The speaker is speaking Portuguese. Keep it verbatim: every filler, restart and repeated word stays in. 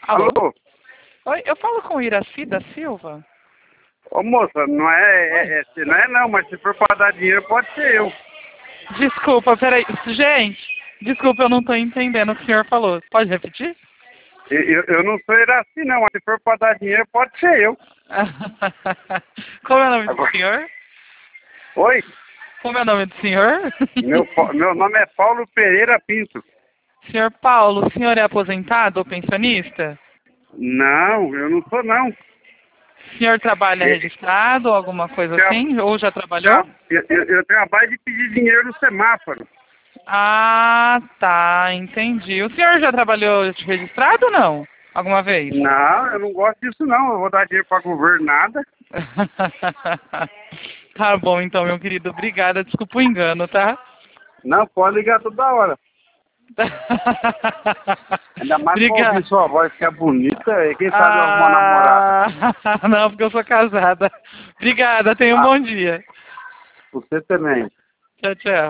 Alô? Alô? Oi, eu falo com Iraci da Silva? Ô moça, não é, é, é, não é não, mas se for pra dar dinheiro pode ser eu. Desculpa, peraí. Gente, desculpa, eu não tô entendendo o que o senhor falou. Pode repetir? Eu, eu, eu não sou Iraci não, mas se for pra dar dinheiro pode ser eu. Como é o nome do Agora... senhor? Oi? Como é o nome do senhor? Meu, meu nome é Paulo Pereira Pinto. Senhor Paulo, o senhor é aposentado ou pensionista? Não, eu não sou não. O senhor trabalha Eu, registrado ou alguma coisa eu, assim? Ou já trabalhou? eu, eu, eu trabalho de pedir dinheiro no semáforo. Ah, tá, entendi. O senhor já trabalhou de registrado ou não? Alguma vez? Não, eu não gosto disso não. Eu vou dar dinheiro pra governo nada. Tá bom, então, meu querido. Obrigada. Desculpa o engano, tá? Não, pode ligar toda hora. Ainda mais pra Obrigada. ouvir sua voz que é bonita, e quem sabe eu arrumo uma namorada. Ah, não, porque eu sou casada. Obrigada, tenha um Ah, bom dia. você também. Tchau, tchau.